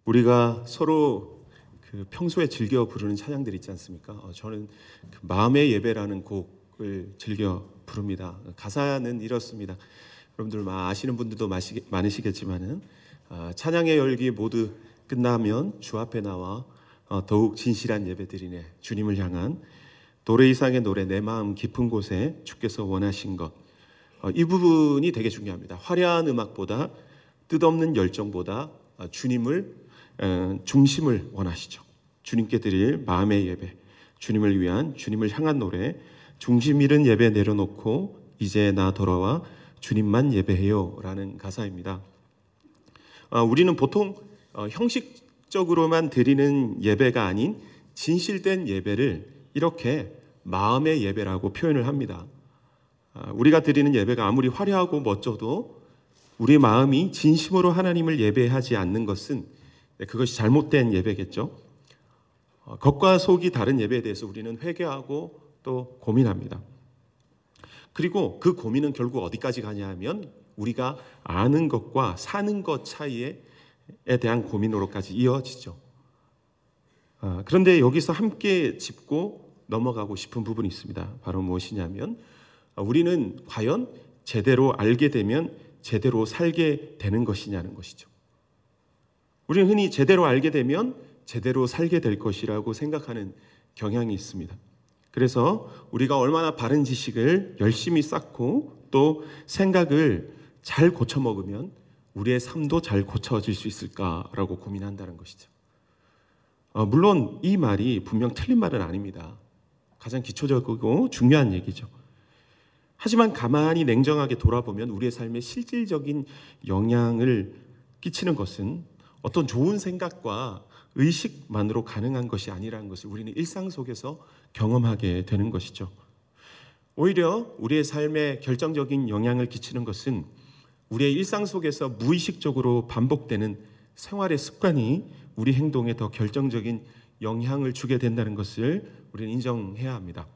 우리가 서로 평소에 즐겨 부르는 찬양들 있지 않습니까? 저는 마음의 예배라는 곡을 즐겨 부릅니다. 가사는 이렇습니다. 여러분들 아시는 분들도 많으시겠지만은 찬양의 열기 모두 끝나면 주 앞에 나와 더욱 진실한 예배드리네. 주님을 향한 노래 이상의 노래, 내 마음 깊은 곳에 주께서 원하신 것. 이 부분이 되게 중요합니다. 화려한 음악보다, 뜻없는 열정보다 주님을 중심을 원하시죠. 주님께 드릴 마음의 예배, 주님을 위한, 주님을 향한 노래, 중심 잃은 예배 내려놓고 이제 나 돌아와 주님만 예배해요 라는 가사입니다. 우리는 보통 형식적으로만 드리는 예배가 아닌 진실된 예배를 이렇게 마음의 예배라고 표현을 합니다. 우리가 드리는 예배가 아무리 화려하고 멋져도 우리 마음이 진심으로 하나님을 예배하지 않는 것은 그것이 잘못된 예배겠죠. 겉과 속이 다른 예배에 대해서 우리는 회개하고 또 고민합니다. 그리고 그 고민은 결국 어디까지 가냐 하면 우리가 아는 것과 사는 것 차이에 대한 고민으로까지 이어지죠. 그런데 여기서 함께 짚고 넘어가고 싶은 부분이 있습니다. 바로 무엇이냐면 우리는 과연 제대로 알게 되면 제대로 살게 되는 것이냐는 것이죠. 우리는 흔히 제대로 알게 되면 제대로 살게 될 것이라고 생각하는 경향이 있습니다. 그래서 우리가 얼마나 바른 지식을 열심히 쌓고 또 생각을 잘 고쳐먹으면 우리의 삶도 잘 고쳐질 수 있을까라고 고민한다는 것이죠. 물론 이 말이 분명 틀린 말은 아닙니다. 가장 기초적이고 중요한 얘기죠. 하지만 가만히 냉정하게 돌아보면 우리의 삶에 실질적인 영향을 끼치는 것은 어떤 좋은 생각과 의식만으로 가능한 것이 아니라는 것을 우리는 일상 속에서 경험하게 되는 것이죠. 오히려 우리의 삶에 결정적인 영향을 끼치는 것은 우리의 일상 속에서 무의식적으로 반복되는 생활의 습관이 우리 행동에 더 결정적인 영향을 주게 된다는 것을 우리는 인정해야 합니다.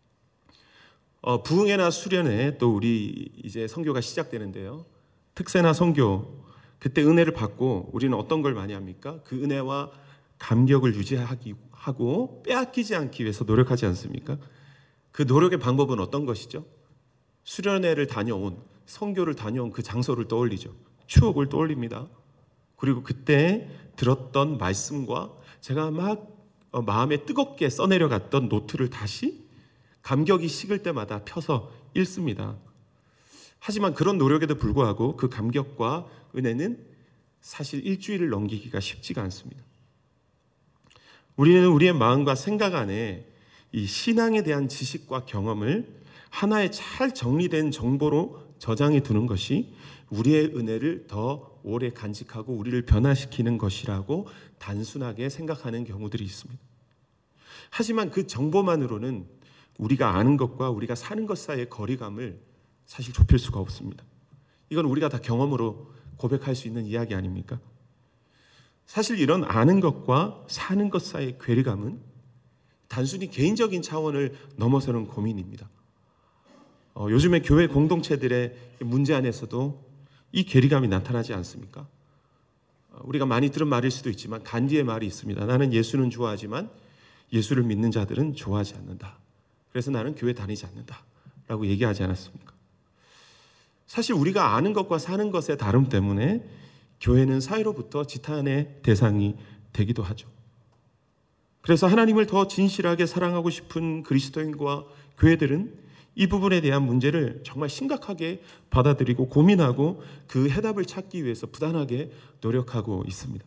부흥회나 수련회 또 우리 이제 선교가 시작되는데요. 특세나 선교 그때 은혜를 받고 우리는 어떤 걸 많이 합니까? 그 은혜와 감격을 유지하고 빼앗기지 않기 위해서 노력하지 않습니까? 그 노력의 방법은 어떤 것이죠? 수련회를 다녀온, 선교를 다녀온 그 장소를 떠올리죠. 추억을 떠올립니다. 그리고 그때 들었던 말씀과 제가 막 마음에 뜨겁게 써내려갔던 노트를 다시 감격이 식을 때마다 펴서 읽습니다. 하지만 그런 노력에도 불구하고 그 감격과 은혜는 사실 일주일을 넘기기가 쉽지가 않습니다. 우리는 우리의 마음과 생각 안에 이 신앙에 대한 지식과 경험을 하나의 잘 정리된 정보로 저장해 두는 것이 우리의 은혜를 더 오래 간직하고 우리를 변화시키는 것이라고 단순하게 생각하는 경우들이 있습니다. 하지만 그 정보만으로는 우리가 아는 것과 우리가 사는 것 사이의 거리감을 사실 좁힐 수가 없습니다. 이건 우리가 다 경험으로 고백할 수 있는 이야기 아닙니까? 사실 이런 아는 것과 사는 것 사이의 괴리감은 단순히 개인적인 차원을 넘어서는 고민입니다. 요즘에 교회 공동체들의 문제 안에서도 이 괴리감이 나타나지 않습니까? 우리가 많이 들은 말일 수도 있지만 간디의 말이 있습니다. 나는 예수는 좋아하지만 예수를 믿는 자들은 좋아하지 않는다. 그래서 나는 교회 다니지 않는다 라고 얘기하지 않았습니까? 사실 우리가 아는 것과 사는 것의 다름 때문에 교회는 사회로부터 지탄의 대상이 되기도 하죠. 그래서 하나님을 더 진실하게 사랑하고 싶은 그리스도인과 교회들은 이 부분에 대한 문제를 정말 심각하게 받아들이고 고민하고 그 해답을 찾기 위해서 부단하게 노력하고 있습니다.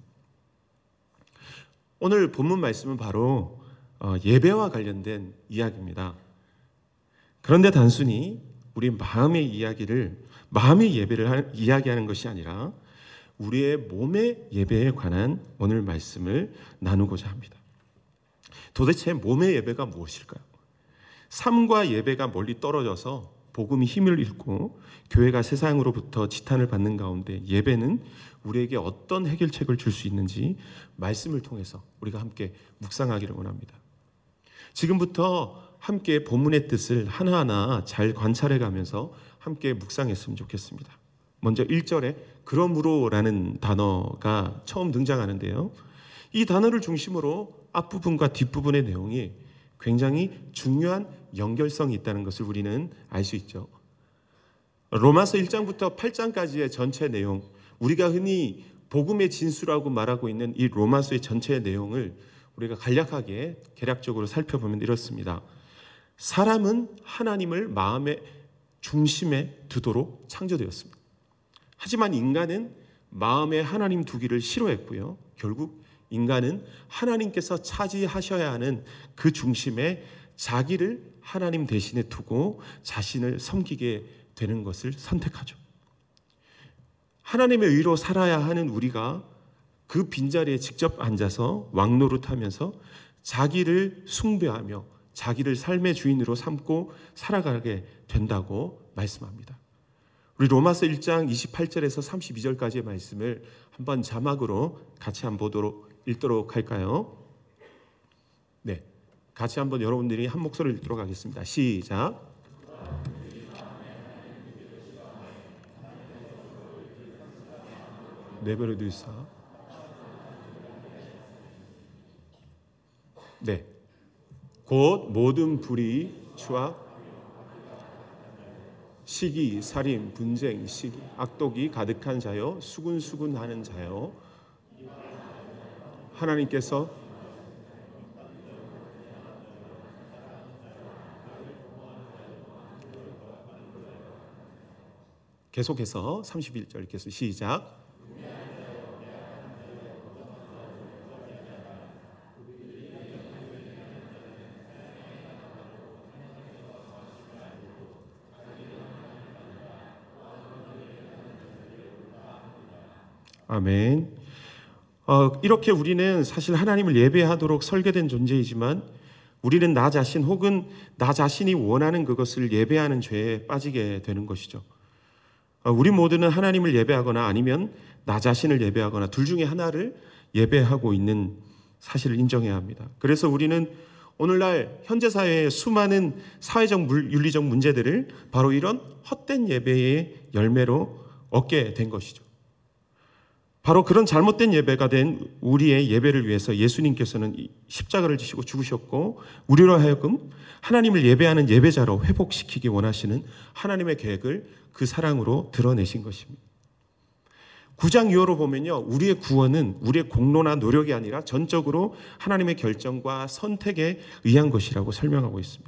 오늘 본문 말씀은 바로 예배와 관련된 이야기입니다. 그런데 단순히 우리 마음의 예배를 이야기하는 것이 아니라 우리의 몸의 예배에 관한 오늘 말씀을 나누고자 합니다. 도대체 몸의 예배가 무엇일까요? 삶과 예배가 멀리 떨어져서 복음이 힘을 잃고 교회가 세상으로부터 지탄을 받는 가운데 예배는 우리에게 어떤 해결책을 줄 수 있는지 말씀을 통해서 우리가 함께 묵상하기를 원합니다. 지금부터 함께 본문의 뜻을 하나하나 잘 관찰해 가면서 함께 묵상했으면 좋겠습니다. 먼저 1절에 그러므로라는 단어가 처음 등장하는데요. 이 단어를 중심으로 앞부분과 뒷부분의 내용이 굉장히 중요한 연결성이 있다는 것을 우리는 알 수 있죠. 로마서 1장부터 8장까지의 전체 내용, 우리가 흔히 복음의 진수라고 말하고 있는 이 로마서의 전체 내용을 우리가 간략하게 개략적으로 살펴보면 이렇습니다. 사람은 하나님을 마음의 중심에 두도록 창조되었습니다. 하지만 인간은 마음에 하나님 두기를 싫어했고요. 결국 인간은 하나님께서 차지하셔야 하는 그 중심에 자기를 하나님 대신에 두고 자신을 섬기게 되는 것을 선택하죠. 하나님의 의로 살아야 하는 우리가 그 빈자리에 직접 앉아서 왕노릇하면서 자기를 숭배하며 자기를 삶의 주인으로 삼고 살아가게 된다고 말씀합니다. 우리 로마서 1장 28절에서 32절까지의 말씀을 한번 자막으로 같이 한번 읽도록 할까요? 네, 같이 한번 여러분들이 한 목소리를 읽도록 하겠습니다. 시작. 내버려 두사. 네, 곧 모든 불의, 추악, 시기, 살인, 분쟁, 시기, 악독이 가득한 자여, 수군수군하는 자여, 하나님께서 계속해서 31절 읽겠습니다. 시작. 아멘. 이렇게 우리는 사실 하나님을 예배하도록 설계된 존재이지만 우리는 나 자신 혹은 나 자신이 원하는 그것을 예배하는 죄에 빠지게 되는 것이죠. 우리 모두는 하나님을 예배하거나 아니면 나 자신을 예배하거나 둘 중에 하나를 예배하고 있는 사실을 인정해야 합니다. 그래서 우리는 오늘날 현재 사회의 수많은 사회적 윤리적 문제들을 바로 이런 헛된 예배의 열매로 얻게 된 것이죠. 바로 그런 잘못된 예배가 된 우리의 예배를 위해서 예수님께서는 십자가를 지시고 죽으셨고 우리로 하여금 하나님을 예배하는 예배자로 회복시키기 원하시는 하나님의 계획을 그 사랑으로 드러내신 것입니다. 9장 이후로 보면요, 우리의 구원은 우리의 공로나 노력이 아니라 전적으로 하나님의 결정과 선택에 의한 것이라고 설명하고 있습니다.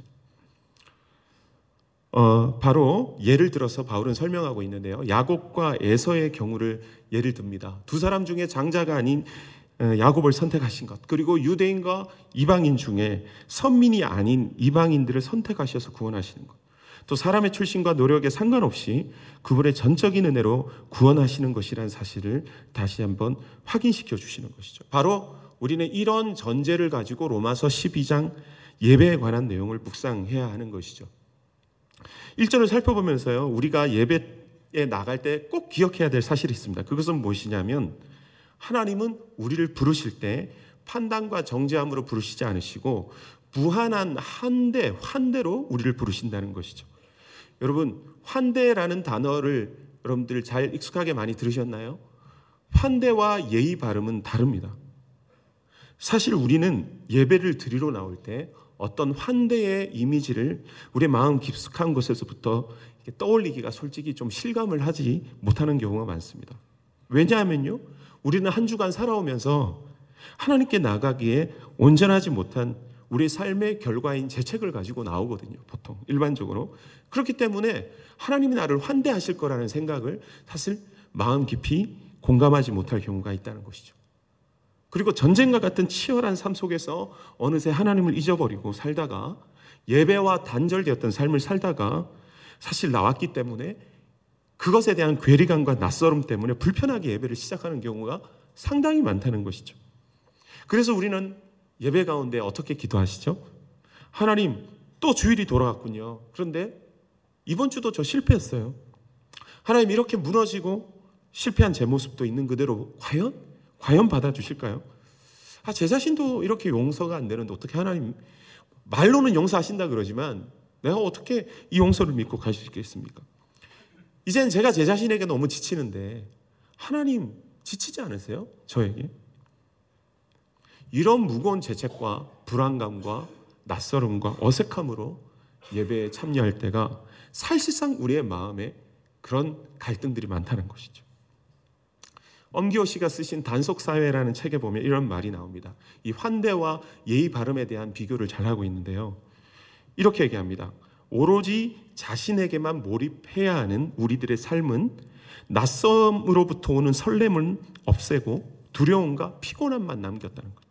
바로 예를 들어서 바울은 설명하고 있는데요. 야곱과 에서의 경우를 예를 듭니다. 두 사람 중에 장자가 아닌 야곱을 선택하신 것, 그리고 유대인과 이방인 중에 선민이 아닌 이방인들을 선택하셔서 구원하시는 것, 또 사람의 출신과 노력에 상관없이 그분의 전적인 은혜로 구원하시는 것이라는 사실을 다시 한번 확인시켜 주시는 것이죠. 바로 우리는 이런 전제를 가지고 로마서 12장 예배에 관한 내용을 묵상해야 하는 것이죠. 1절을 살펴보면서요, 우리가 예배에 나갈 때 꼭 기억해야 될 사실이 있습니다. 그것은 무엇이냐면 하나님은 우리를 부르실 때 판단과 정죄함으로 부르시지 않으시고 무한한 환대로 우리를 부르신다는 것이죠. 여러분, 환대라는 단어를 여러분들 잘 익숙하게 많이 들으셨나요? 환대와 예의 바름은 다릅니다. 사실 우리는 예배를 드리러 나올 때 어떤 환대의 이미지를 우리의 마음 깊숙한 곳에서부터 떠올리기가 솔직히 좀 실감을 하지 못하는 경우가 많습니다. 왜냐하면요, 우리는 한 주간 살아오면서 하나님께 나가기에 온전하지 못한 우리의 삶의 결과인 죄책을 가지고 나오거든요. 보통 일반적으로. 그렇기 때문에 하나님이 나를 환대하실 거라는 생각을 사실 마음 깊이 공감하지 못할 경우가 있다는 것이죠. 그리고 전쟁과 같은 치열한 삶 속에서 어느새 하나님을 잊어버리고 살다가 예배와 단절되었던 삶을 살다가 사실 나왔기 때문에 그것에 대한 괴리감과 낯설음 때문에 불편하게 예배를 시작하는 경우가 상당히 많다는 것이죠. 그래서 우리는 예배 가운데 어떻게 기도하시죠? 하나님, 또 주일이 돌아왔군요. 그런데 이번 주도 저 실패했어요. 하나님, 이렇게 무너지고 실패한 제 모습도 있는 그대로 과연 받아주실까요? 제 자신도 이렇게 용서가 안 되는데 어떻게 하나님, 말로는 용서하신다 그러지만 내가 어떻게 이 용서를 믿고 갈 수 있겠습니까? 이젠 제가 제 자신에게 너무 지치는데 하나님 지치지 않으세요? 저에게? 이런 무거운 죄책과 불안감과 낯설음과 어색함으로 예배에 참여할 때가 사실상 우리의 마음에 그런 갈등들이 많다는 것이죠. 엄기호 씨가 쓰신 단속사회라는 책에 보면 이런 말이 나옵니다. 이 환대와 예의 바름에 대한 비교를 잘하고 있는데요. 이렇게 얘기합니다. 오로지 자신에게만 몰입해야 하는 우리들의 삶은 낯섦으로부터 오는 설렘은 없애고 두려움과 피곤함만 남겼다는 거예요.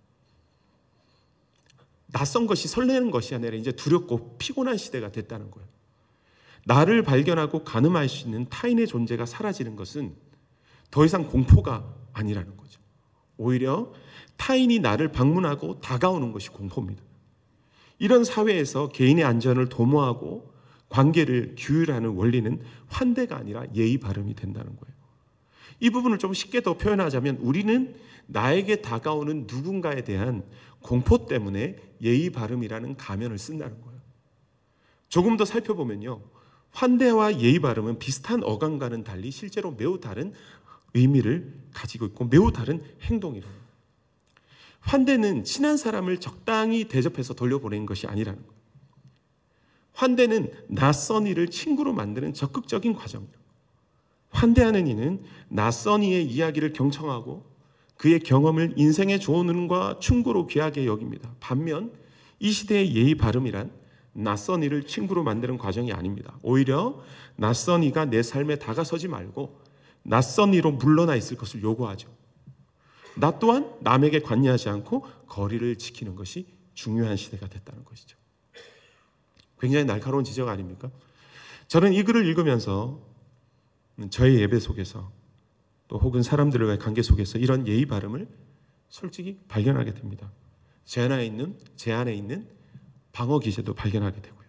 낯선 것이 설레는 것이 아니라 이제 두렵고 피곤한 시대가 됐다는 거예요. 나를 발견하고 가늠할 수 있는 타인의 존재가 사라지는 것은 더 이상 공포가 아니라는 거죠. 오히려 타인이 나를 방문하고 다가오는 것이 공포입니다. 이런 사회에서 개인의 안전을 도모하고 관계를 규율하는 원리는 환대가 아니라 예의 바름이 된다는 거예요. 이 부분을 좀 쉽게 더 표현하자면 우리는 나에게 다가오는 누군가에 대한 공포 때문에 예의 바름이라는 가면을 쓴다는 거예요. 조금 더 살펴보면요, 환대와 예의 바름은 비슷한 어감과는 달리 실제로 매우 다른 의미를 가지고 있고 매우 다른 행동이라는 거예요. 환대는 친한 사람을 적당히 대접해서 돌려보내는 것이 아니라는 거예요. 환대는 낯선 이를 친구로 만드는 적극적인 과정이에요. 환대하는 이는 낯선 이의 이야기를 경청하고 그의 경험을 인생의 조언과 충고로 귀하게 여깁니다. 반면 이 시대의 예의 바름이란 낯선 이를 친구로 만드는 과정이 아닙니다. 오히려 낯선 이가 내 삶에 다가서지 말고 낯선 이로 물러나 있을 것을 요구하죠. 나 또한 남에게 관여하지 않고 거리를 지키는 것이 중요한 시대가 됐다는 것이죠. 굉장히 날카로운 지적 아닙니까? 저는 이 글을 읽으면서 저의 예배 속에서 또 혹은 사람들과의 관계 속에서 이런 예의 바름을 솔직히 발견하게 됩니다. 제 안에 있는 방어 기제도 발견하게 되고요.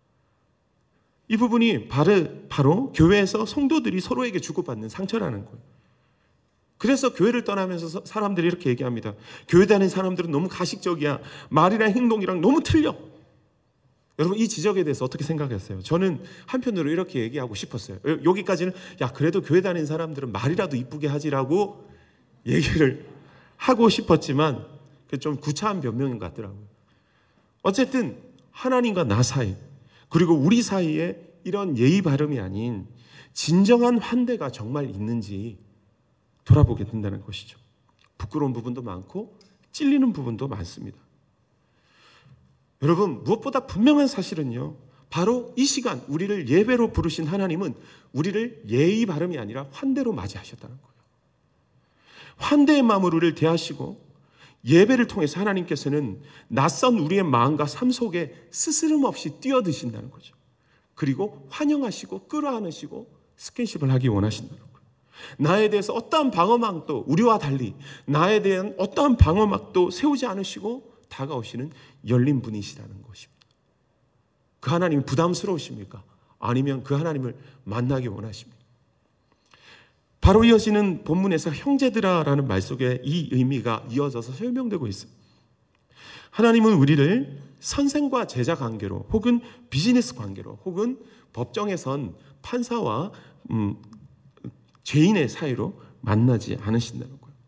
이 부분이 바로 교회에서 성도들이 서로에게 주고받는 상처라는 거예요. 그래서 교회를 떠나면서 사람들이 이렇게 얘기합니다. 교회 다니는 사람들은 너무 가식적이야. 말이랑 행동이랑 너무 틀려. 여러분, 이 지적에 대해서 어떻게 생각했어요? 저는 한편으로 이렇게 얘기하고 싶었어요. 여기까지는 그래도 교회 다니는 사람들은 말이라도 이쁘게 하지라고 얘기를 하고 싶었지만 좀 구차한 변명인 것 같더라고요. 어쨌든 하나님과 나 사이 그리고 우리 사이에 이런 예의 바름이 아닌 진정한 환대가 정말 있는지 돌아보게 된다는 것이죠. 부끄러운 부분도 많고 찔리는 부분도 많습니다. 여러분, 무엇보다 분명한 사실은요, 바로 이 시간 우리를 예배로 부르신 하나님은 우리를 예의 바름이 아니라 환대로 맞이하셨다는 거예요. 환대의 마음으로 우리를 대하시고 예배를 통해서 하나님께서는 낯선 우리의 마음과 삶 속에 스스럼 없이 뛰어드신다는 거죠. 그리고 환영하시고 끌어안으시고 스킨십을 하기 원하신다는 거예요. 나에 대해서 어떠한 방어막도 우리와 달리 나에 대한 어떠한 방어막도 세우지 않으시고 다가오시는 열린 분이시라는 것입니다. 그 하나님이 부담스러우십니까? 아니면 그 하나님을 만나기 원하십니까? 바로 이어지는 본문에서 형제들아라는 말 속에 이 의미가 이어져서 설명되고 있습니다. 하나님은 우리를 선생과 제자 관계로 혹은 비즈니스 관계로 혹은 법정에선 판사와 죄인의 사이로 만나지 않으신다는 거예요.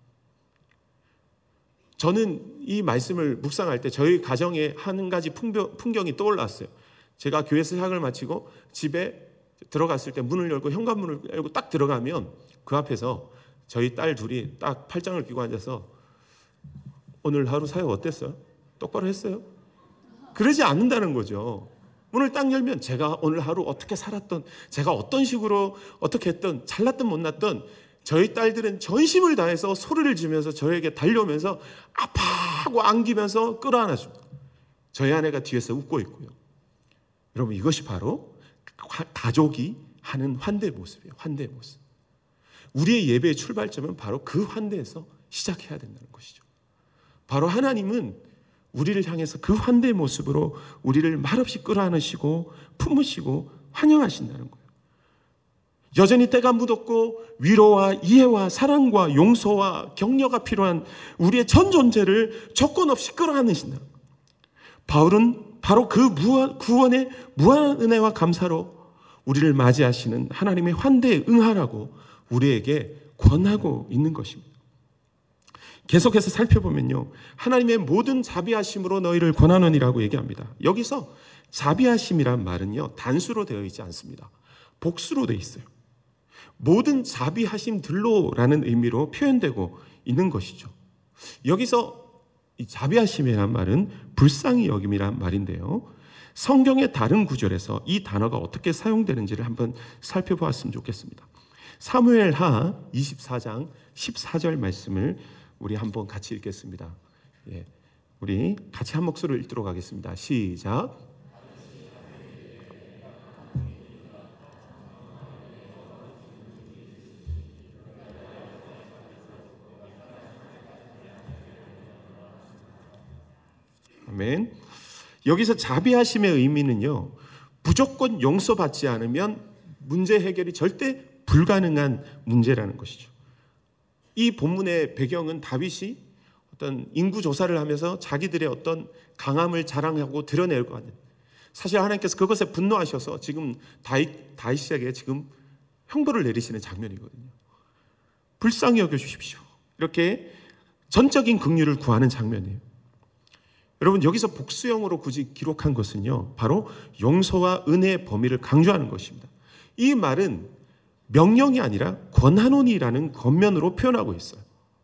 저는 이 말씀을 묵상할 때 저희 가정에 한 가지 풍경이 떠올랐어요. 제가 교회에서 사역을 마치고 집에 들어갔을 때 문을 열고 현관문을 열고 딱 들어가면 그 앞에서 저희 딸 둘이 딱 팔짱을 끼고 앉아서 오늘 하루 사역 어땠어요? 똑바로 했어요? 그러지 않는다는 거죠. 문을 딱 열면 제가 오늘 하루 어떻게 살았던, 제가 어떤 식으로 어떻게 했던, 잘났든 못났던 저희 딸들은 전심을 다해서 소리를 지면서 저에게 달려오면서 아파하고 안기면서 끌어안아줍니다. 저희 아내가 뒤에서 웃고 있고요. 여러분, 이것이 바로 가족이 하는 환대의 모습이에요. 환대의 모습. 우리의 예배의 출발점은 바로 그 환대에서 시작해야 된다는 것이죠. 바로 하나님은 우리를 향해서 그 환대의 모습으로 우리를 말없이 끌어안으시고 품으시고 환영하신다는 거예요. 여전히 때가 묻었고 위로와 이해와 사랑과 용서와 격려가 필요한 우리의 전 존재를 조건 없이 끌어안으신다. 바울은 바로 그 구원의 무한 은혜와 감사로 우리를 맞이하시는 하나님의 환대에 응하라고 우리에게 권하고 있는 것입니다. 계속해서 살펴보면요, 하나님의 모든 자비하심으로 너희를 권하느니라고 얘기합니다. 여기서 자비하심이란 말은요, 단수로 되어 있지 않습니다. 복수로 되어 있어요. 모든 자비하심들로라는 의미로 표현되고 있는 것이죠. 여기서 이 자비하심이란 말은 불쌍히 여김이란 말인데요, 성경의 다른 구절에서 이 단어가 어떻게 사용되는지를 한번 살펴보았으면 좋겠습니다. 사무엘하 24장 14절 말씀을 우리 한번 같이 읽겠습니다. 예, 우리 같이 한 목소리로 읽도록 하겠습니다. 시작. 아멘. 여기서 자비하심의 의미는요, 무조건 용서받지 않으면 문제 해결이 절대 불가능한 문제라는 것이죠. 이 본문의 배경은 다윗이 어떤 인구 조사를 하면서 자기들의 어떤 강함을 자랑하고 드러내려고 하는, 사실 하나님께서 그것에 분노하셔서 지금 다윗에게 지금 형벌을 내리시는 장면이거든요. 불쌍히 여겨주십시오, 이렇게 전적인 긍휼을 구하는 장면이에요. 여러분, 여기서 복수형으로 굳이 기록한 것은요, 바로 용서와 은혜의 범위를 강조하는 것입니다. 이 말은 명령이 아니라 권한원이라는 겉면으로 표현하고 있어요.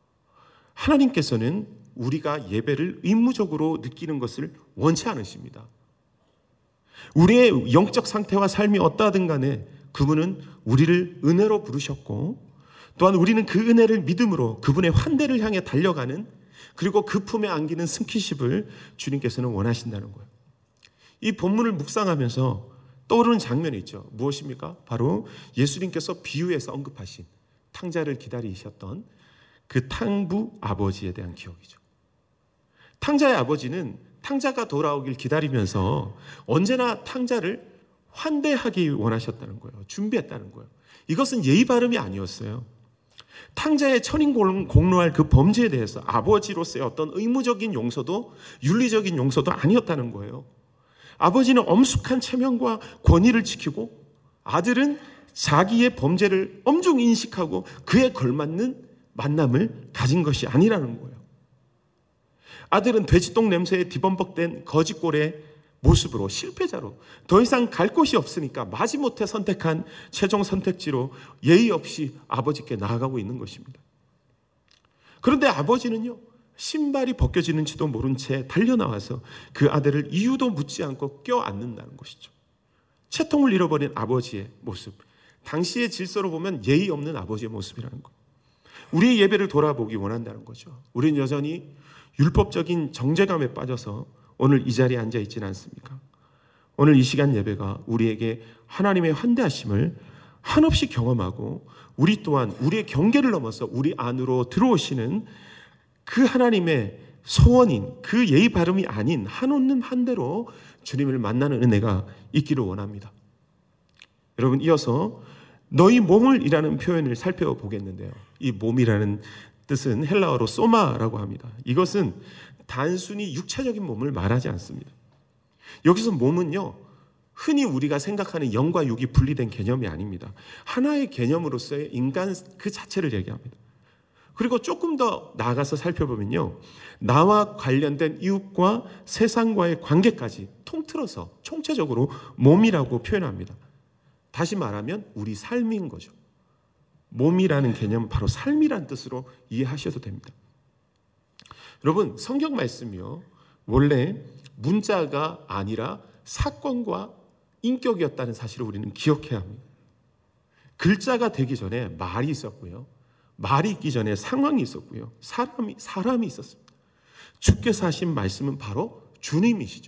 하나님께서는 우리가 예배를 의무적으로 느끼는 것을 원치 않으십니다. 우리의 영적 상태와 삶이 어떠하든 간에 그분은 우리를 은혜로 부르셨고, 또한 우리는 그 은혜를 믿음으로 그분의 환대를 향해 달려가는, 그리고 그 품에 안기는 스킨십을 주님께서는 원하신다는 거예요. 이 본문을 묵상하면서 떠오르는 장면이 있죠. 무엇입니까? 바로 예수님께서 비유에서 언급하신 탕자를 기다리셨던 그 탕부 아버지에 대한 기억이죠. 탕자의 아버지는 탕자가 돌아오길 기다리면서 언제나 탕자를 환대하기 원하셨다는 거예요. 준비했다는 거예요. 이것은 예의 바름이 아니었어요. 탕자의 천인공노할 그 범죄에 대해서 아버지로서의 어떤 의무적인 용서도 윤리적인 용서도 아니었다는 거예요. 아버지는 엄숙한 체면과 권위를 지키고, 아들은 자기의 범죄를 엄중히 인식하고 그에 걸맞는 만남을 가진 것이 아니라는 거예요. 아들은 돼지똥 냄새에 뒤범벅된 거지꼴의 모습으로, 실패자로, 더 이상 갈 곳이 없으니까 마지못해 선택한 최종 선택지로 예의 없이 아버지께 나아가고 있는 것입니다. 그런데 아버지는요, 신발이 벗겨지는지도 모른 채 달려나와서 그 아들을 이유도 묻지 않고 껴안는다는 것이죠. 채통을 잃어버린 아버지의 모습, 당시의 질서로 보면 예의 없는 아버지의 모습이라는 것. 우리의 예배를 돌아보기 원한다는 거죠. 우리는 여전히 율법적인 정죄감에 빠져서 오늘 이 자리에 앉아 있지는 않습니까? 오늘 이 시간 예배가 우리에게 하나님의 환대하심을 한없이 경험하고, 우리 또한 우리의 경계를 넘어서 우리 안으로 들어오시는 그 하나님의 소원인, 그 예의 바름이 아닌 한없는 환대로 주님을 만나는 은혜가 있기를 원합니다. 여러분, 이어서 너희 몸을 이라는 표현을 살펴보겠는데요, 이 몸이라는 뜻은 헬라어로 소마라고 합니다. 이것은 단순히 육체적인 몸을 말하지 않습니다. 여기서 몸은요, 흔히 우리가 생각하는 영과 육이 분리된 개념이 아닙니다. 하나의 개념으로서의 인간 그 자체를 얘기합니다. 그리고 조금 더 나아가서 살펴보면요, 나와 관련된 이웃과 세상과의 관계까지 통틀어서 총체적으로 몸이라고 표현합니다. 다시 말하면 우리 삶인 거죠. 몸이라는 개념은 바로 삶이란 뜻으로 이해하셔도 됩니다. 여러분, 성경 말씀이요, 원래 문자가 아니라 사건과 인격이었다는 사실을 우리는 기억해야 합니다. 글자가 되기 전에 말이 있었고요, 말이 있기 전에 상황이 있었고요, 사람이 있었습니다. 주께서 하신 말씀은 바로 주님이시죠.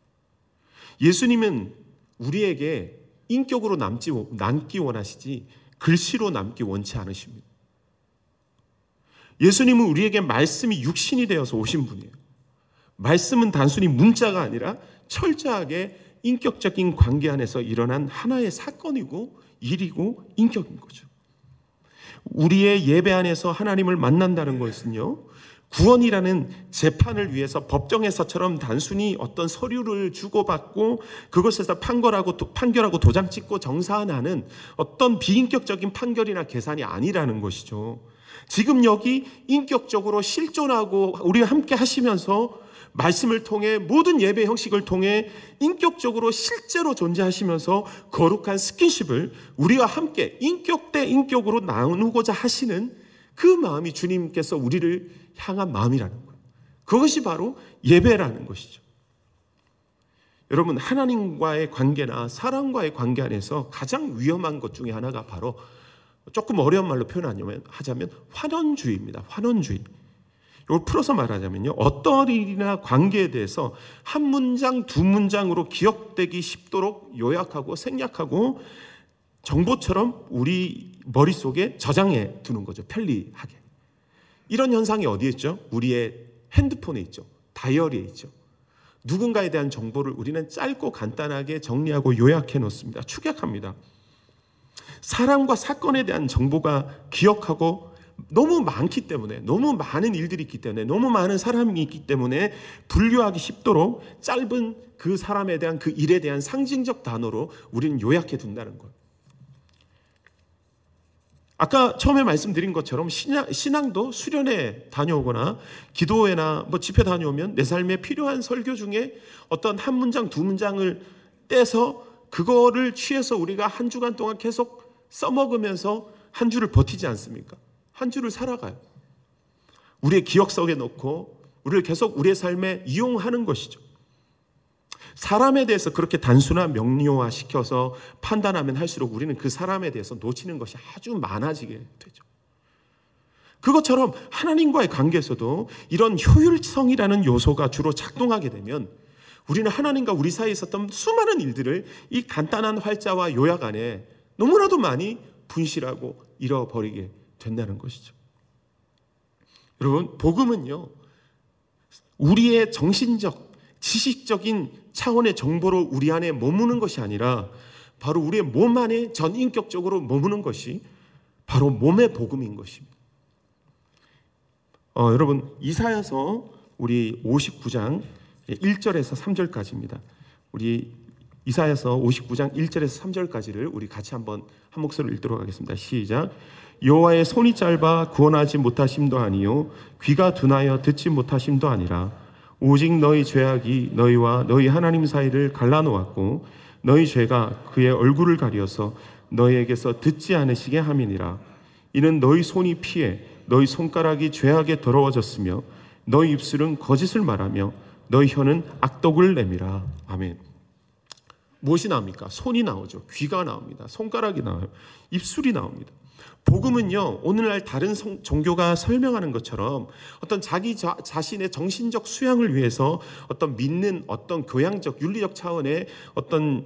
예수님은 우리에게 인격으로 남기 원하시지 글씨로 남기 원치 않으십니다. 예수님은 우리에게 말씀이 육신이 되어서 오신 분이에요. 말씀은 단순히 문자가 아니라 철저하게 인격적인 관계 안에서 일어난 하나의 사건이고 일이고 인격인 거죠. 우리의 예배 안에서 하나님을 만난다는 것은요, 구원이라는 재판을 위해서 법정에서처럼 단순히 어떤 서류를 주고받고 그것에서 판결하고 도장 찍고 정사하는 어떤 비인격적인 판결이나 계산이 아니라는 것이죠. 지금 여기 인격적으로 실존하고 우리와 함께 하시면서 말씀을 통해 모든 예배 형식을 통해 인격적으로 실제로 존재하시면서 거룩한 스킨십을 우리와 함께 인격 대 인격으로 나누고자 하시는 그 마음이 주님께서 우리를 향한 마음이라는 거예요. 그것이 바로 예배라는 것이죠. 여러분, 하나님과의 관계나 사람과의 관계 안에서 가장 위험한 것 중에 하나가 바로 조금 어려운 말로 표현하자면 환원주의입니다. 환원주의. 이걸 풀어서 말하자면요, 어떤 일이나 관계에 대해서 한 문장, 두 문장으로 기억되기 쉽도록 요약하고 생략하고 정보처럼 우리 머릿속에 저장해 두는 거죠. 편리하게. 이런 현상이 어디에 있죠? 우리의 핸드폰에 있죠. 다이어리에 있죠. 누군가에 대한 정보를 우리는 짧고 간단하게 정리하고 요약해 놓습니다. 축약합니다. 사람과 사건에 대한 정보가 기억하고 너무 많기 때문에, 너무 많은 일들이 있기 때문에, 너무 많은 사람이 있기 때문에 분류하기 쉽도록 짧은 그 사람에 대한 그 일에 대한 상징적 단어로 우리는 요약해 둔다는 거예요. 아까 처음에 말씀드린 것처럼 신앙도 수련회 다녀오거나 기도회나 집회 다녀오면 내 삶에 필요한 설교 중에 어떤 한 문장, 두 문장을 떼서 그거를 취해서 우리가 한 주간 동안 계속 써먹으면서 한 주를 버티지 않습니까? 한 주를 살아가요. 우리의 기억속에 넣고 우리를 계속 우리의 삶에 이용하는 것이죠. 사람에 대해서 그렇게 단순화 명료화시켜서 판단하면 할수록 우리는 그 사람에 대해서 놓치는 것이 아주 많아지게 되죠. 그것처럼 하나님과의 관계에서도 이런 효율성이라는 요소가 주로 작동하게 되면 우리는 하나님과 우리 사이에 있었던 수많은 일들을 이 간단한 활자와 요약 안에 너무나도 많이 분실하고 잃어버리게 된다는 것이죠. 여러분, 복음은요, 우리의 정신적, 지식적인 차원의 정보로 우리 안에 머무는 것이 아니라 바로 우리의 몸 안에 전인격적으로 머무는 것이 바로 몸의 복음인 것입니다. 여러분, 이사야서 우리 59장 1절에서 3절까지입니다. 우리 이사야서 59장 1절에서 3절까지를 우리 같이 한번 한 목소리로 읽도록 하겠습니다. 시작. 여호와의 손이 짧아 구원하지 못하심도 아니요 귀가 둔하여 듣지 못하심도 아니라 오직 너희 죄악이 너희와 너희 하나님 사이를 갈라놓았고 너희 죄가 그의 얼굴을 가려서 너희에게서 듣지 않으시게 함이니라. 이는 너희 손이 피해 너희 손가락이 죄악에 더러워졌으며 너희 입술은 거짓을 말하며 너희 혀는 악독을 내밀어. 아멘. 무엇이 나옵니까? 손이 나오죠. 귀가 나옵니다. 손가락이 나와요. 입술이 나옵니다. 복음은요, 오늘날 다른 종교가 설명하는 것처럼 어떤 자기 자신의 정신적 수양을 위해서 어떤 믿는 어떤 교양적, 윤리적 차원의 어떤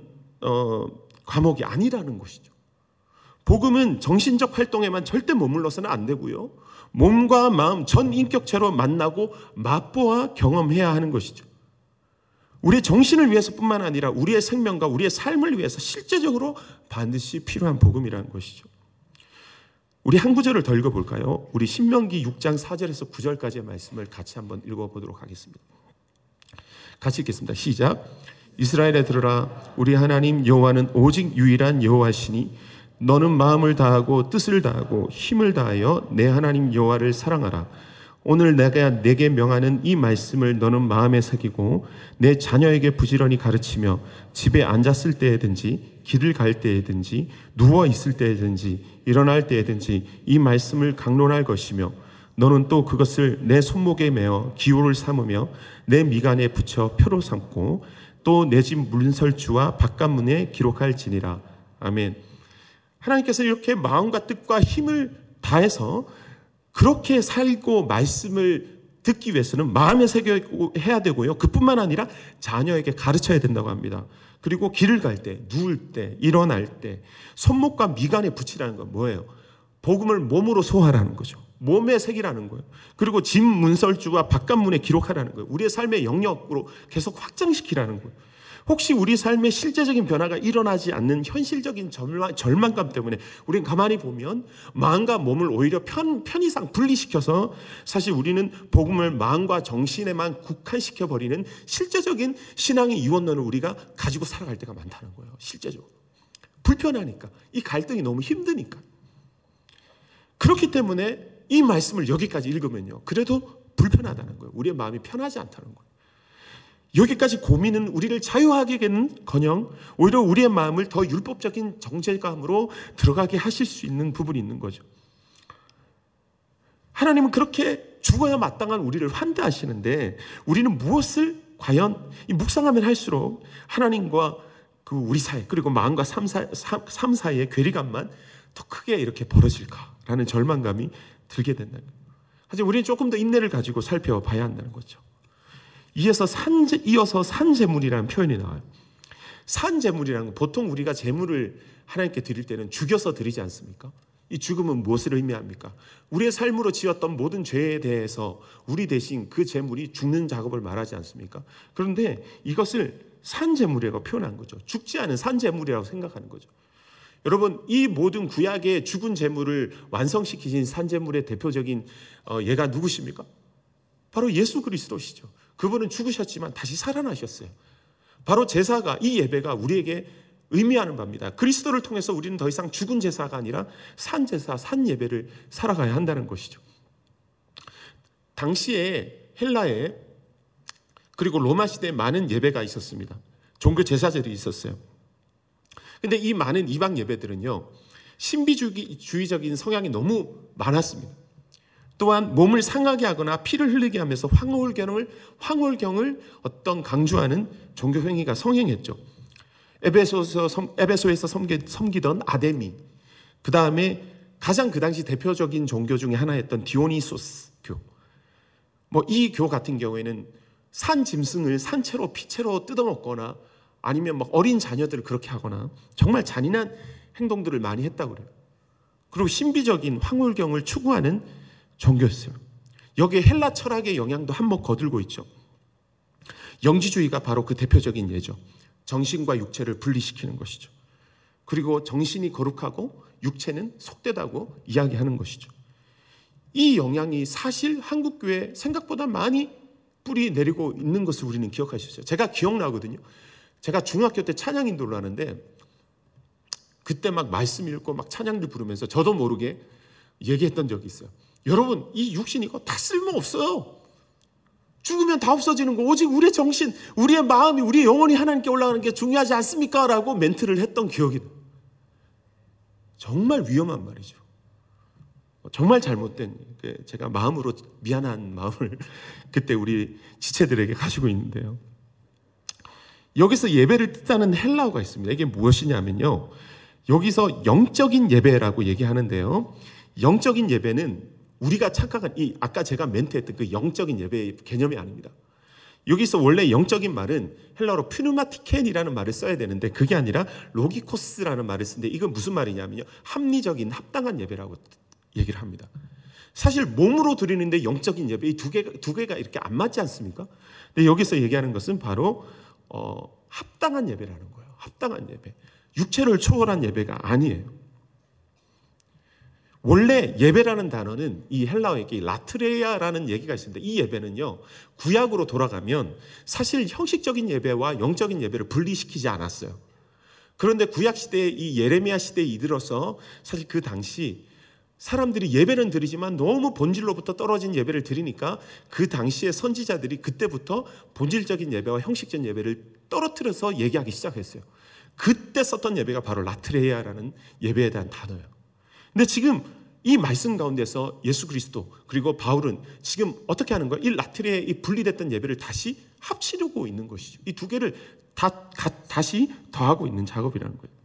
과목이 아니라는 것이죠. 복음은 정신적 활동에만 절대 머물러서는 안 되고요. 몸과 마음, 전 인격체로 만나고 맛보아 경험해야 하는 것이죠. 우리의 정신을 위해서뿐만 아니라 우리의 생명과 우리의 삶을 위해서 실제적으로 반드시 필요한 복음이라는 것이죠. 우리 한 구절을 더 읽어볼까요? 우리 신명기 6장 4절에서 9절까지의 말씀을 같이 한번 읽어보도록 하겠습니다. 같이 읽겠습니다. 시작. 이스라엘에 들으라. 우리 하나님 여호와는 오직 유일한 여호와시니 너는 마음을 다하고 뜻을 다하고 힘을 다하여 내 하나님 여호와를 사랑하라. 오늘 내가 내게 명하는 이 말씀을 너는 마음에 새기고 내 자녀에게 부지런히 가르치며 집에 앉았을 때에든지 길을 갈 때에든지 누워 있을 때에든지 일어날 때에든지 이 말씀을 강론할 것이며 너는 또 그것을 내 손목에 메어 기호를 삼으며 내 미간에 붙여 표로 삼고 또 내 집 문설주와 바깥문에 기록할지니라. 아멘. 하나님께서 이렇게 마음과 뜻과 힘을 다해서 그렇게 살고 말씀을 듣기 위해서는 마음에 새겨야 되고요. 그뿐만 아니라 자녀에게 가르쳐야 된다고 합니다. 그리고 길을 갈 때, 누울 때, 일어날 때 손목과 미간에 붙이라는 건 뭐예요? 복음을 몸으로 소화하라는 거죠. 몸에 새기라는 거예요. 그리고 집 문설주와 바깥문에 기록하라는 거예요. 우리의 삶의 영역으로 계속 확장시키라는 거예요. 혹시 우리 삶에 실제적인 변화가 일어나지 않는 현실적인 절망감 때문에 우리는 가만히 보면 마음과 몸을 오히려 편의상 분리시켜서 사실 우리는 복음을 마음과 정신에만 국한시켜버리는 실제적인 신앙의 이원론을 우리가 가지고 살아갈 때가 많다는 거예요. 실제적으로. 불편하니까. 이 갈등이 너무 힘드니까. 그렇기 때문에 이 말씀을 여기까지 읽으면요. 그래도 불편하다는 거예요. 우리의 마음이 편하지 않다는 거예요. 여기까지 고민은 우리를 자유하게는커녕 오히려 우리의 마음을 더 율법적인 정죄감으로 들어가게 하실 수 있는 부분이 있는 거죠. 하나님은 그렇게 죽어야 마땅한 우리를 환대하시는데 우리는 무엇을 과연 이 묵상하면 할수록 하나님과 그 우리 사이 그리고 마음과 삶 사이의 괴리감만 더 크게 이렇게 벌어질까라는 절망감이 들게 된다는 거예요. 하지만 우리는 조금 더 인내를 가지고 살펴봐야 한다는 거죠. 이어서 산제물이라는 표현이 나와요. 산제물이라는 건 보통 우리가 제물을 하나님께 드릴 때는 죽여서 드리지 않습니까? 이 죽음은 무엇을 의미합니까? 우리의 삶으로 지었던 모든 죄에 대해서 우리 대신 그 제물이 죽는 작업을 말하지 않습니까? 그런데 이것을 산제물이라고 표현한 거죠. 죽지 않은 산제물이라고 생각하는 거죠. 여러분, 이 모든 구약의 죽은 제물을 완성시키신 산제물의 대표적인 예가 누구십니까? 바로 예수 그리스도시죠. 그분은 죽으셨지만 다시 살아나셨어요. 바로 제사가, 이 예배가 우리에게 의미하는 바입니다. 그리스도를 통해서 우리는 더 이상 죽은 제사가 아니라 산제사, 산예배를 살아가야 한다는 것이죠. 당시에 헬라에 그리고 로마 시대에 많은 예배가 있었습니다. 종교 제사들이 있었어요. 근데 이 많은 이방 예배들은요, 신비주의적인 성향이 너무 많았습니다. 또한 몸을 상하게 하거나 피를 흘리게 하면서 황홀경을 어떤 강조하는 종교 행위가 성행했죠. 에베소에서 섬기던 아데미, 그 다음에 가장 그 당시 대표적인 종교 중에 하나였던 디오니소스 교. 이 교 같은 경우에는 산 짐승을 산채로 피채로 뜯어먹거나 아니면 어린 자녀들을 그렇게 하거나 정말 잔인한 행동들을 많이 했다고 그래요. 그리고 신비적인 황홀경을 추구하는 종교였어요. 여기에 헬라 철학의 영향도 한몫 거들고 있죠. 영지주의가 바로 그 대표적인 예죠. 정신과 육체를 분리시키는 것이죠. 그리고 정신이 거룩하고 육체는 속되다고 이야기하는 것이죠. 이 영향이 사실 한국교회에 생각보다 많이 뿌리 내리고 있는 것을 우리는 기억할 수 있어요. 제가 기억나거든요. 제가 중학교 때 찬양인도를 하는데 그때 막 말씀 읽고 막 찬양들 부르면서 저도 모르게 얘기했던 적이 있어요. 여러분, 이 육신 이거 다 쓸모없어요. 죽으면 다 없어지는 거. 오직 우리의 정신, 우리의 마음이, 우리의 영혼이 하나님께 올라가는 게 중요하지 않습니까? 라고 멘트를 했던 기억이 나요. 정말 위험한 말이죠. 정말 잘못된, 제가 마음으로 미안한 마음을 그때 우리 지체들에게 가지고 있는데요. 여기서 예배를 뜻하는 헬라어가 있습니다. 이게 무엇이냐면요, 여기서 영적인 예배라고 얘기하는데요, 영적인 예배는 우리가 착각한 아까 제가 멘트했던 그 영적인 예배의 개념이 아닙니다. 여기서 원래 영적인 말은 헬라어로 퓨누마티켄이라는 말을 써야 되는데 그게 아니라 로기코스라는 말을 쓰는데 이건 무슨 말이냐면요, 합리적인 합당한 예배라고 얘기를 합니다. 사실 몸으로 드리는데 영적인 예배, 이 두 개가 이렇게 안 맞지 않습니까? 근데 여기서 얘기하는 것은 바로 합당한 예배라는 거예요. 합당한 예배. 육체를 초월한 예배가 아니에요. 원래 예배라는 단어는 이 헬라어에 라트레야라는 얘기가 있습니다. 이 예배는요, 구약으로 돌아가면 사실 형식적인 예배와 영적인 예배를 분리시키지 않았어요. 그런데 구약 시대에 이 예레미야 시대에 이르러서 사실 그 당시 사람들이 예배는 드리지만 너무 본질로부터 떨어진 예배를 드리니까 그 당시의 선지자들이 그때부터 본질적인 예배와 형식적인 예배를 떨어뜨려서 얘기하기 시작했어요. 그때 썼던 예배가 바로 라트레야라는 예배에 대한 단어예요. 근데 지금 이 말씀 가운데서 예수 그리스도 그리고 바울은 지금 어떻게 하는 거예요? 이 라트레에 이 분리됐던 예배를 다시 합치려고 있는 것이죠. 이 두 개를 다시 더하고 있는 작업이라는 거예요.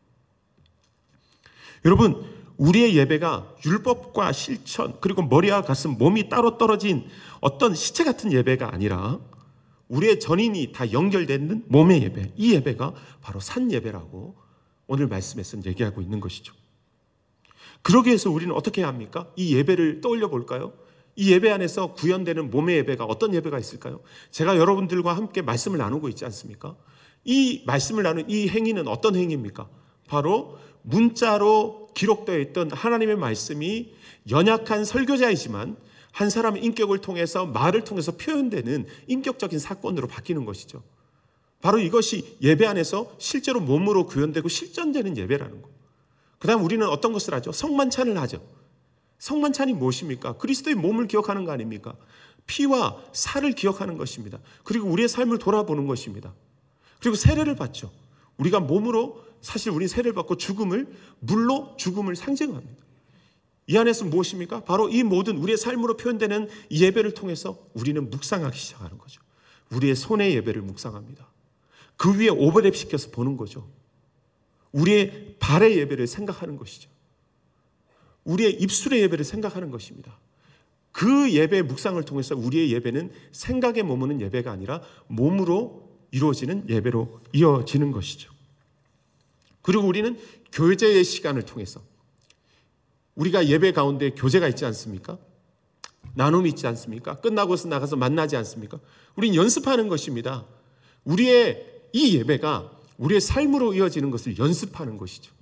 여러분, 우리의 예배가 율법과 실천 그리고 머리와 가슴, 몸이 따로 떨어진 어떤 시체 같은 예배가 아니라 우리의 전인이 다 연결되는 몸의 예배, 이 예배가 바로 산 예배라고 오늘 말씀에서 얘기하고 있는 것이죠. 그러기 위해서 우리는 어떻게 해야 합니까? 이 예배를 떠올려 볼까요? 이 예배 안에서 구현되는 몸의 예배가 어떤 예배가 있을까요? 제가 여러분들과 함께 말씀을 나누고 있지 않습니까? 이 말씀을 나누는 이 행위는 어떤 행위입니까? 바로 문자로 기록되어 있던 하나님의 말씀이 연약한 설교자이지만 한 사람의 인격을 통해서, 말을 통해서 표현되는 인격적인 사건으로 바뀌는 것이죠. 바로 이것이 예배 안에서 실제로 몸으로 구현되고 실전되는 예배라는 거예요. 그 다음 우리는 어떤 것을 하죠? 성만찬을 하죠. 성만찬이 무엇입니까? 그리스도의 몸을 기억하는 거 아닙니까? 피와 살을 기억하는 것입니다. 그리고 우리의 삶을 돌아보는 것입니다. 그리고 세례를 받죠. 우리가 몸으로, 사실 우리 세례를 받고 물로 죽음을 상징합니다. 이 안에서 무엇입니까? 바로 이 모든 우리의 삶으로 표현되는 이 예배를 통해서 우리는 묵상하기 시작하는 거죠. 우리의 손의 예배를 묵상합니다. 그 위에 오버랩 시켜서 보는 거죠. 우리의 발의 예배를 생각하는 것이죠. 우리의 입술의 예배를 생각하는 것입니다. 그 예배의 묵상을 통해서 우리의 예배는 생각에 머무는 예배가 아니라 몸으로 이루어지는 예배로 이어지는 것이죠. 그리고 우리는 교제의 시간을 통해서, 우리가 예배 가운데 교제가 있지 않습니까? 나눔이 있지 않습니까? 끝나고서 나가서 만나지 않습니까? 우리는 연습하는 것입니다. 우리의 이 예배가 우리의 삶으로 이어지는 것을 연습하는 것이죠.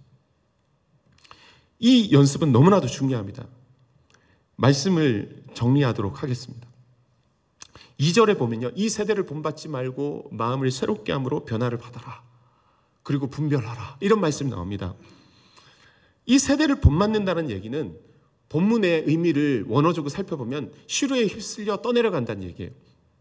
이 연습은 너무나도 중요합니다. 말씀을 정리하도록 하겠습니다. 2절에 보면요, 이 세대를 본받지 말고 마음을 새롭게 함으로 변화를 받아라. 그리고 분별하라. 이런 말씀이 나옵니다. 이 세대를 본받는다는 얘기는 본문의 의미를 원어적으로 살펴보면 시루에 휩쓸려 떠내려간다는 얘기예요.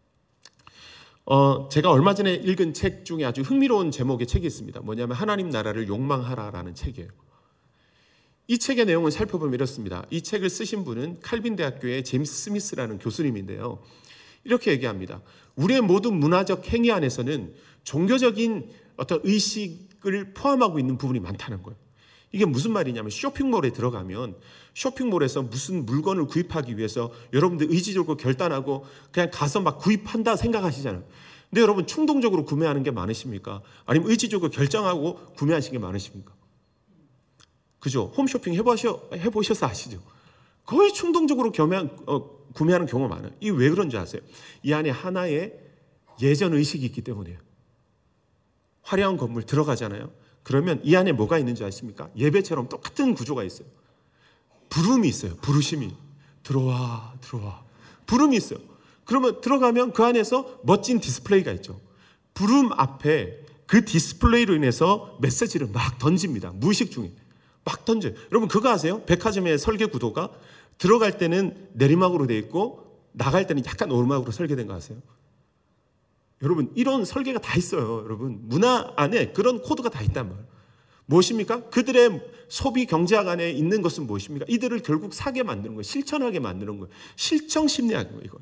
제가 얼마 전에 읽은 책 중에 아주 흥미로운 제목의 책이 있습니다. 뭐냐면 하나님 나라를 욕망하라라는 책이에요. 이 책의 내용을 살펴보면 이렇습니다. 이 책을 쓰신 분은 칼빈 대학교의 제임스 스미스라는 교수님인데요. 이렇게 얘기합니다. 우리의 모든 문화적 행위 안에서는 종교적인 어떤 의식을 포함하고 있는 부분이 많다는 거예요. 이게 무슨 말이냐면 쇼핑몰에 들어가면 쇼핑몰에서 무슨 물건을 구입하기 위해서 여러분들 의지적으로 결단하고 그냥 가서 막 구입한다 생각하시잖아요. 근데 여러분 충동적으로 구매하는 게 많으십니까? 아니면 의지적으로 결정하고 구매하시는 게 많으십니까? 그죠? 홈쇼핑 해보셔서 아시죠? 거의 충동적으로 구매하는 경우가 많아요. 이게 왜 그런지 아세요? 이 안에 하나의 예전 의식이 있기 때문이에요. 화려한 건물 들어가잖아요. 그러면 이 안에 뭐가 있는지 아십니까? 예배처럼 똑같은 구조가 있어요. 부름이 있어요. 부르심이. 들어와. 부름이 있어요. 그러면 들어가면 그 안에서 멋진 디스플레이가 있죠. 부름 앞에 그 디스플레이로 인해서 메시지를 막 던집니다. 무의식 중에. 막 던져요. 여러분 그거 아세요? 백화점의 설계 구도가 들어갈 때는 내리막으로 되어 있고 나갈 때는 약간 오르막으로 설계된 거 아세요? 여러분 이런 설계가 다 있어요. 여러분 문화 안에 그런 코드가 다 있단 말이에요. 무엇입니까? 그들의 소비 경제학 안에 있는 것은 무엇입니까? 이들을 결국 사게 만드는 거예요. 실천하게 만드는 거예요. 실정 심리학이에요. 이거.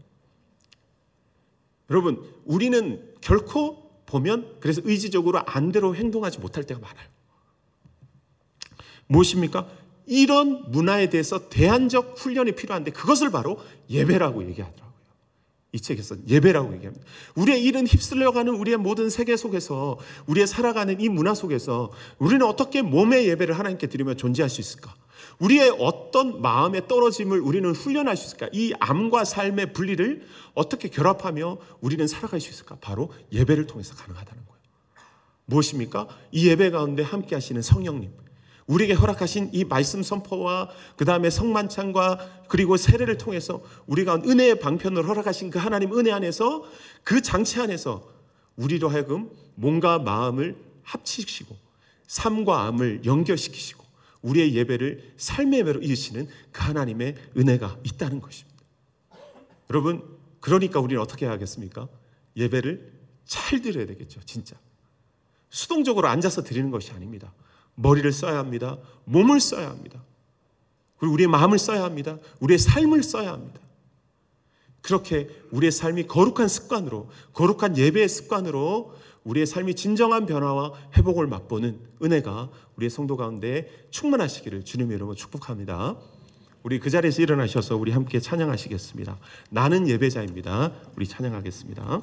여러분 우리는 결코 보면 그래서 의지적으로 안대로 행동하지 못할 때가 많아요. 무엇입니까? 이런 문화에 대해서 대안적 훈련이 필요한데 그것을 바로 예배라고 얘기하더라고요. 이 책에서 예배라고 얘기합니다. 우리의 일은 휩쓸려가는 우리의 모든 세계 속에서 우리의 살아가는 이 문화 속에서 우리는 어떻게 몸의 예배를 하나님께 드리며 존재할 수 있을까? 우리의 어떤 마음의 떨어짐을 우리는 훈련할 수 있을까? 이 암과 삶의 분리를 어떻게 결합하며 우리는 살아갈 수 있을까? 바로 예배를 통해서 가능하다는 거예요. 무엇입니까? 이 예배 가운데 함께 하시는 성령님, 우리에게 허락하신 이 말씀 선포와 그 다음에 성만찬과 그리고 세례를 통해서 우리가 은혜의 방편을 허락하신 그 하나님 은혜 안에서 그 장치 안에서 우리로 하여금 몸과 마음을 합치시고 삶과 암을 연결시키시고 우리의 예배를 삶의 예배로 이으시는 그 하나님의 은혜가 있다는 것입니다. 여러분 그러니까 우리는 어떻게 해야겠습니까? 예배를 잘 드려야 되겠죠. 진짜 수동적으로 앉아서 드리는 것이 아닙니다. 머리를 써야 합니다. 몸을 써야 합니다. 그리고 우리의 마음을 써야 합니다. 우리의 삶을 써야 합니다. 그렇게 우리의 삶이 거룩한 습관으로, 거룩한 예배의 습관으로 우리의 삶이 진정한 변화와 회복을 맛보는 은혜가 우리의 성도 가운데 충만하시기를 주님의 이름으로 축복합니다. 우리 그 자리에서 일어나셔서 우리 함께 찬양하시겠습니다. 나는 예배자입니다. 우리 찬양하겠습니다.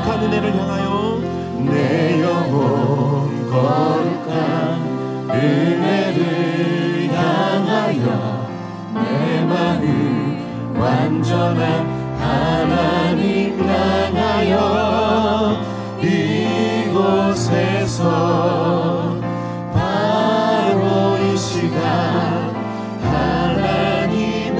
거룩한 은혜를 향하여 내 영혼 거룩한 은혜를 향하여 내 마음 완전한 하나님 향하여 이곳에서 바로 이 시간 하나님을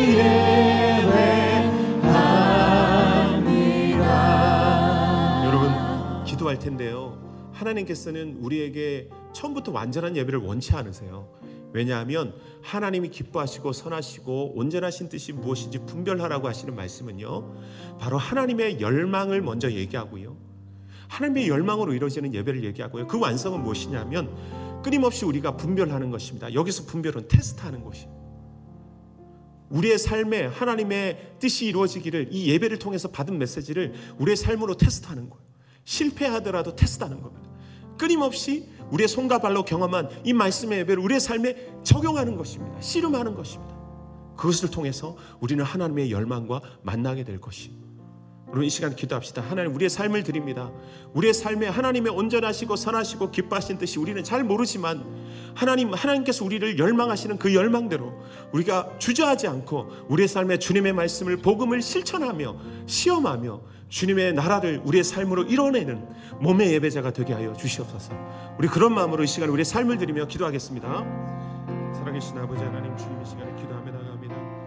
예배합니다. 여러분 기도할 텐데요, 하나님께서는 우리에게 처음부터 완전한 예배를 원치 않으세요. 왜냐하면 하나님이 기뻐하시고 선하시고 온전하신 뜻이 무엇인지 분별하라고 하시는 말씀은요, 바로 하나님의 열망을 먼저 얘기하고요, 하나님의 열망으로 이루어지는 예배를 얘기하고요, 그 완성은 무엇이냐면 끊임없이 우리가 분별하는 것입니다. 여기서 분별은 테스트하는 것이에요. 우리의 삶에 하나님의 뜻이 이루어지기를 이 예배를 통해서 받은 메시지를 우리의 삶으로 테스트하는 거예요. 실패하더라도 테스트하는 겁니다. 끊임없이 우리의 손과 발로 경험한 이 말씀의 예배를 우리의 삶에 적용하는 것입니다. 씨름하는 것입니다. 그것을 통해서 우리는 하나님의 열망과 만나게 될 것이에요. 여러분 이 시간 기도합시다. 하나님, 우리의 삶을 드립니다. 우리의 삶에 하나님의 온전하시고 선하시고 기뻐하신 뜻이 우리는 잘 모르지만 하나님께서 우리를 열망하시는 그 열망대로 우리가 주저하지 않고 우리의 삶에 주님의 말씀을, 복음을 실천하며 시험하며 주님의 나라를 우리의 삶으로 이뤄내는 몸의 예배자가 되게 하여 주시옵소서. 우리 그런 마음으로 이 시간 우리의 삶을 드리며 기도하겠습니다. 살아계신 아버지 하나님, 주님 이 시간에 기도하며 나갑니다.